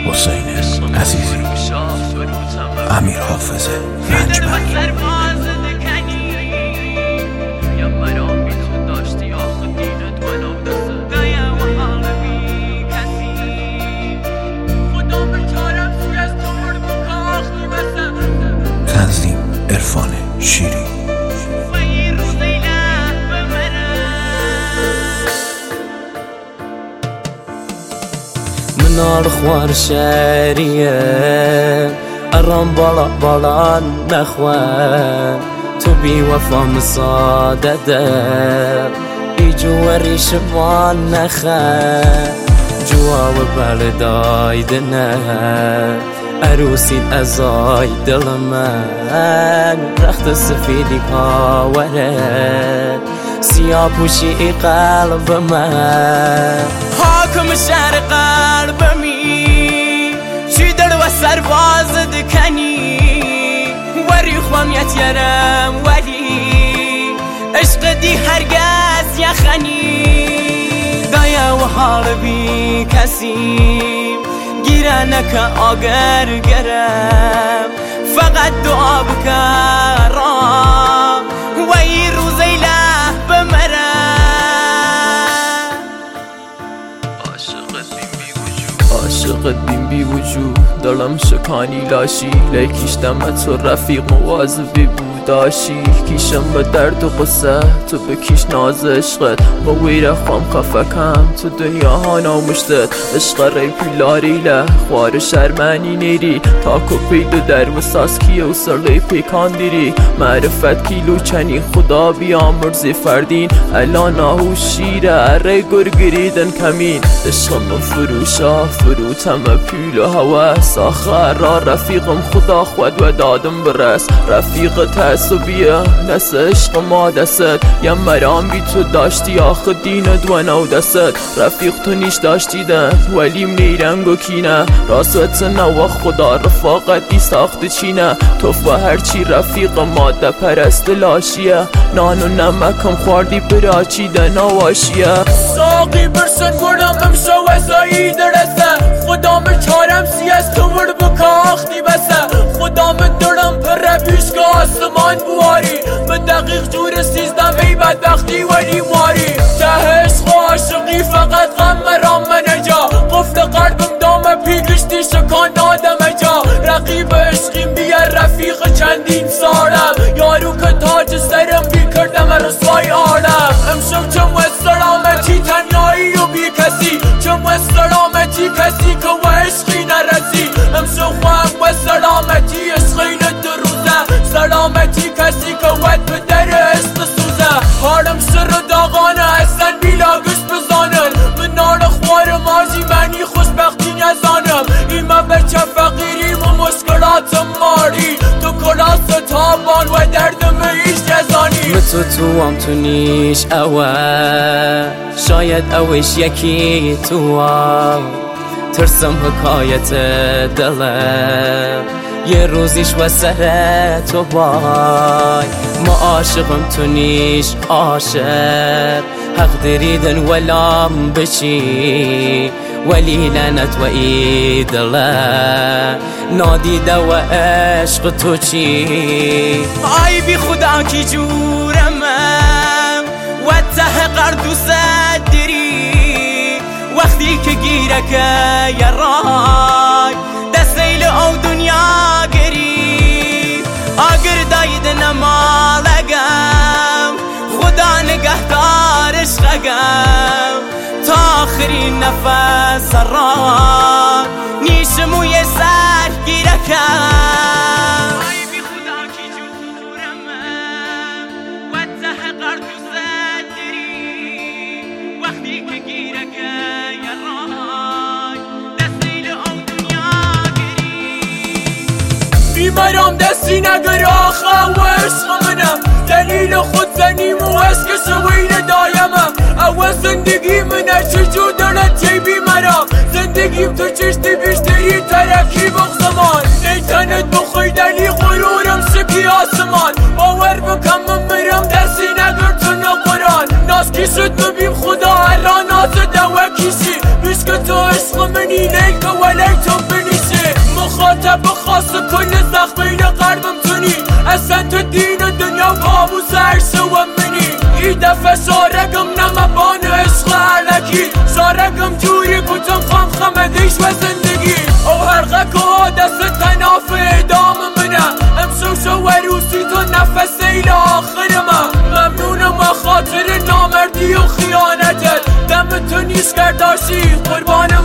حسین عزیزی، امیر حافظ رنجبر. تنظیم عرفان شیری. منال خوار شریه ارام بالا نخوان تو بی وفا مسادده ای جواری شبان نخوان جواب بلدای دنه عروسید ازای دل من رخت سفیدی کاوره سیاه پوشی قلب من حاکم شهر قلبمی چی دل و سرباز دکنی وری خوامیت یرم ولی عشق دی هرگز یخنی دایا و حالبی کسی گیرنک آگر گرم فقط دعا بکرم و ای روزی له بمرم عاشقت بیم بی وجود دلم شکانی لاشی لیکیشتم تو رفیق مواظبی بوداشی کیشم به درد و قصه تو بکیش ناز عشقت با ویره خوام خفکم تو دنیا ها نامشتت عشق ری پیلاری له خوار شرمنی نیری تا کپید در وساس کیه و سرلی پیکان دیری معرفت کیلو چنی خدا بیامرزی فردین الان آهو شیره اره گرگریدن کمین عشق من فروشا فروتم پیل و هوس آخر را رفیقم خدا خود و دادم برس رفیق تعصبیه نس عشق ما دست یم مرام بی تو داشتی آخه دینت و نو دست رفیق تو نیش داشتیدن ولیم نیرنگ و کینه راست نو خدا رفاقتی ساخت چینه تو و هرچی رفیق ماده پرست لاشیه نان و نمکم خوردی براچیده نواشیه ساقی برسن گردم امشو وزایی درسته خدا من چارم سیست تو ورد بکاختی بسه خدا من درم پر پیش که آسمان بواری من دقیق جور سیزدم ای بدبختی ولی ماری ته عشق و عاشقی فقط غم مرام منجا قفل قلبم دام پیگشتی شکان دادم جا رقیب عشقیم بیار رفیق چندین سالم یارو که تاج سرم بی کردم رسوای عالم امشب چم و سلامتی تنهایی و بی کسی چم و سلامتی کسی که و عشقی نرسی امشب خوام و سلامتی عشقی ندروزه سلامتی کسی که ود به در عشق سوزه حالم سر و داغانه اصلا بیلا گشت بزانن من نال خوار مازی منی خوشبختی نزانم ایمه بچه فقیریم و مشکلاتم ماری تو کلاس تابان و دردم ایش جزانی تو هم تو نیش اوه شاید اوش یکی تو ترسم حکایت دلم یه روزیش و سر تو بای ما عاشقم تو نیش عاشق حق دریدن ولام بچی ولی لعنت و ای دلم نادیده و عشق تو چی آی بی خدا کی جورمم و ته قرد و صدری وقتی که گیره که یرای دستیل او دنیا گری آگر داید نمالگم خدا نگهدار عشقگم تا آخرین نفس را نیشمو یه سر گیره کم آی بی خدا کی جورمم و ته قرد و صدری وقتی که گیره که یرای دستیل او دنیا گری بیمارم دستی نگر آخه و عشق منم دلیل خود زنیم و اسک سویل دایمم اول زندگی منه چجور دلت چی بیمارم زندگیم تو چشتی بیشتری ترکی بغزمان نیتنت بخوی دلی غرورم شکی آسمان باور بکم من مرم دستی نگر تو نقران ناز کی شد ببیم خدا هر را ناز دو کشی بیش که تو عشق منی نیل که ولی تو بنی سارگم نمبان عشق علکی سارگم جوری کتم خمدیش و زندگی او هرقه دست تناف ادام منه امسوس و روسی تو نفس ایل آخر من ممنونم خاطر نامردی و خیانتت دم تو نیست کرداشی قربان